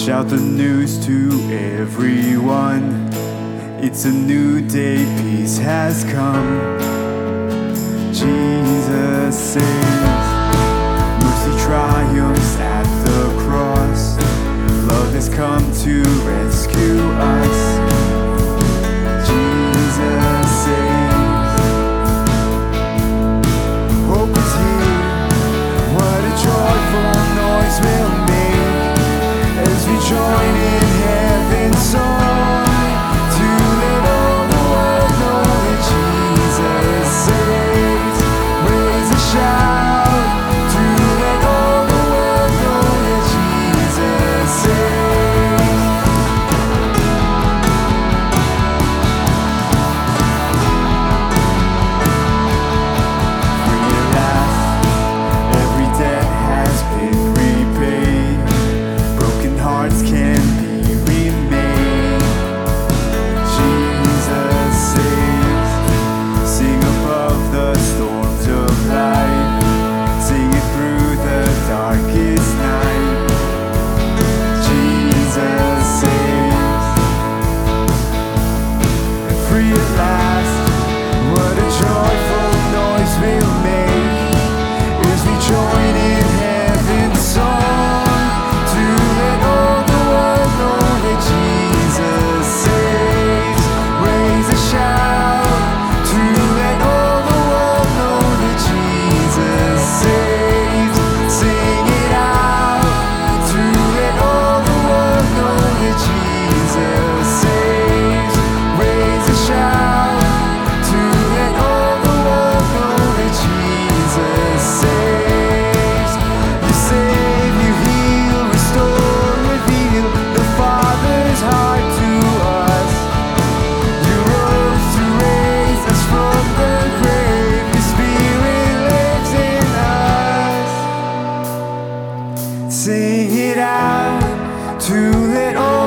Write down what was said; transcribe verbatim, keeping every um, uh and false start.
Shout the news to everyone. It's a new day, peace has come. Jesus saves, mercy triumphs at the cross. Love has come to rescue us. Jesus saves, hope is here. What a joyful noise we'll make as we join in heaven's song to let all the world know that Jesus saves. Raise a shout to let all the world know that Jesus saves. Free at last, every debt has been repaid. Broken hearts can be remade. Jesus saves. Sing above the storms of life. Sing it through the darkest night. Jesus saves. Free at last. What a joyful noise we'll make as we join in heaven's song to let all the world know that Jesus saves. Raise a shout to let all the world know that Jesus saves. Sing it out to let all the world know that Jesus saves. Raise a shout to let all the world know that Jesus saves. You save, you heal, restore, reveal the Father's heart to us. You rose to raise us from the grave. Your Spirit lives in us. Sing it out to let all